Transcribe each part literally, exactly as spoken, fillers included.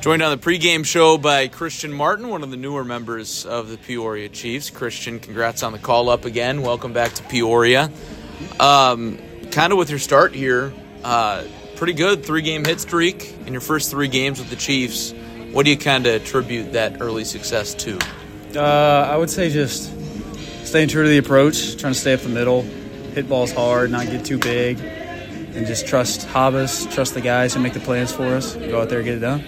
Joined on the pregame show by Christian Martin, one of the newer members of the Peoria Chiefs. Christian, congrats on the call-up again. Welcome back to Peoria. Um, kind of with your start here, uh, pretty good three-game hit streak in your first three games with the Chiefs. What do you kind of attribute that early success to? Uh, I would say just staying true to the approach, trying to stay up the middle, hit balls hard, not get too big, and just trust Habas, trust the guys who make the plans for us, go out there and get it done.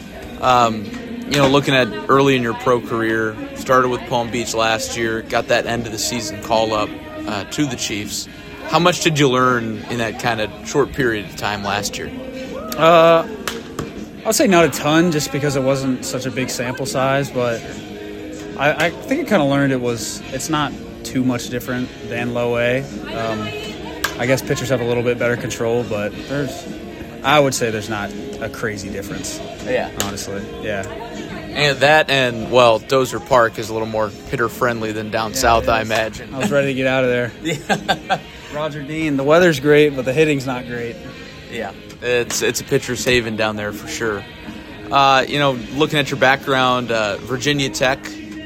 Um, you know, looking at early in your pro career, started with Palm Beach last year, got that end of the season call-up uh, to the Chiefs. How much did you learn in that kind of short period of time last year? Uh, I'll say not a ton, just because it wasn't such a big sample size, but I, I think I kind of learned it was it's not too much different than low A. Um, I guess pitchers have a little bit better control, but there's, I would say there's not a crazy difference. Yeah. Honestly, yeah. And that and, well, Dozer Park is a little more hitter-friendly than down yeah, south, I imagine. I was ready to get out of there. Yeah. Roger Dean, the weather's great, but the hitting's not great. Yeah, it's it's a pitcher's haven down there for sure. Uh, you know, looking at your background, uh, Virginia Tech,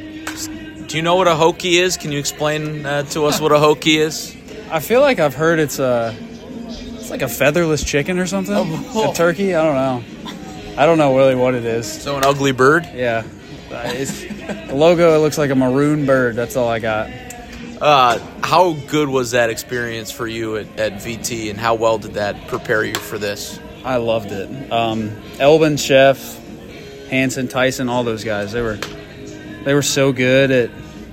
do you know what a Hokie is? Can you explain uh, to us what a Hokie is? I feel like I've heard it's a, it's like a featherless chicken or something. Oh. A turkey? I don't know. I don't know really what it is. So an ugly bird? Yeah. It's, the logo, it looks like a maroon bird. That's all I got. Uh, how good was that experience for you at, at V T, and how well did that prepare you for this? I loved it. Um, Elvin, Chef, Hanson, Tyson, all those guys, they were they were so good at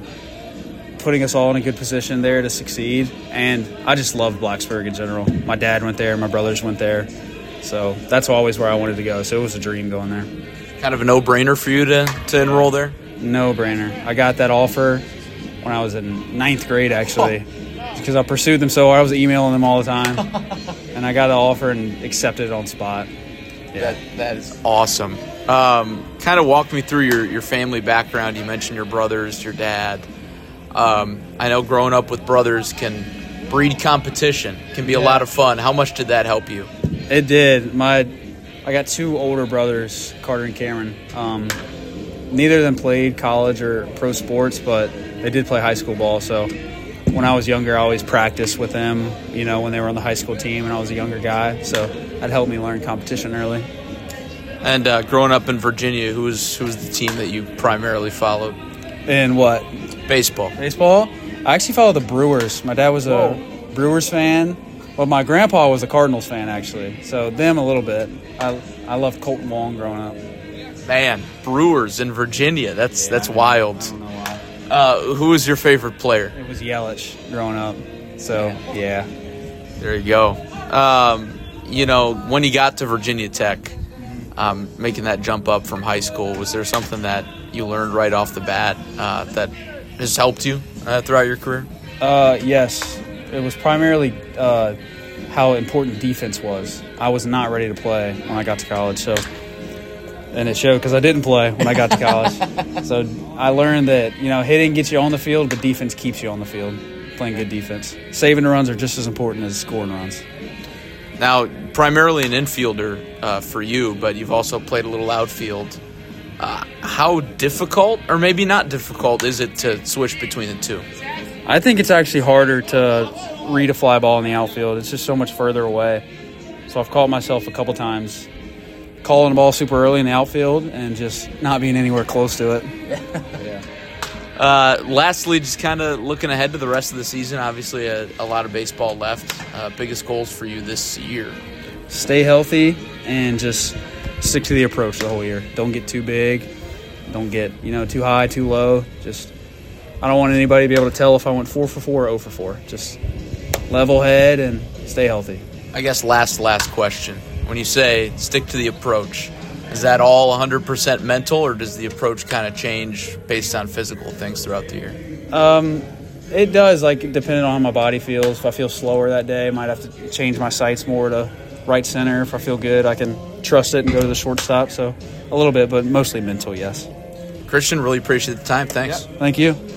putting us all in a good position there to succeed. And I just loved Blacksburg in general. My dad went there. My brothers went there. So that's always where I wanted to go. So it was a dream going there. Kind of a no-brainer for you to, to enroll there? No-brainer. I got that offer when I was in ninth grade, actually, oh. because I pursued them so hard. I was emailing them all the time. And I got the offer and accepted it on spot. Yeah, that, that is awesome. Um, kind of walk me through your, your family background. You mentioned your brothers, your dad. Um, I know growing up with brothers can breed competition, can be a yeah. lot of fun. How much did that help you? It did. My, I got two older brothers, Carter and Cameron. Um, neither of them played college or pro sports, but they did play high school ball. So when I was younger, I always practiced with them, you know, when they were on the high school team and I was a younger guy. So that helped me learn competition early. And uh, growing up in Virginia, who was, who was the team that you primarily followed? In what? Baseball. Baseball? I actually followed the Brewers. My dad was a Whoa. Brewers fan. Well, my grandpa was a Cardinals fan, actually. So them a little bit. I I loved Colton Wong growing up. Man, Brewers in Virginia. That's yeah, that's I wild. I don't know why. Uh, who was your favorite player? It was Yelich growing up. So, yeah. There you go. Um, you know, when you got to Virginia Tech, um, making that jump up from high school, was there something that you learned right off the bat uh, that has helped you uh, throughout your career? Uh, yes. It was primarily uh, how important defense was. I was not ready to play when I got to college, so and it showed because I didn't play when I got to college. So I learned that, you know, hitting gets you on the field, but defense keeps you on the field, playing good defense. Saving runs are just as important as scoring runs. Now, primarily an infielder uh, for you, but you've also played a little outfield. Uh, how difficult, or maybe not difficult, is it to switch between the two? I think it's actually harder to read a fly ball in the outfield. It's just so much further away. So I've caught myself a couple times calling the ball super early in the outfield and just not being anywhere close to it. yeah. Uh, lastly, just kind of looking ahead to the rest of the season, obviously a, a lot of baseball left. Uh, biggest goals for you this year? Stay healthy and just stick to the approach the whole year. Don't get too big. Don't get, you know, too high, too low. Just I don't want anybody to be able to tell if I went four for four or oh for four. Just level head and stay healthy. I guess last, last question. When you say stick to the approach, is that all one hundred percent mental, or does the approach kind of change based on physical things throughout the year? Um, it does, like, depending on how my body feels. If I feel slower that day, I might have to change my sights more to right center. If I feel good, I can trust it and go to the shortstop. So a little bit, but mostly mental, yes. Christian, really appreciate the time. Thanks. Yeah. Thank you.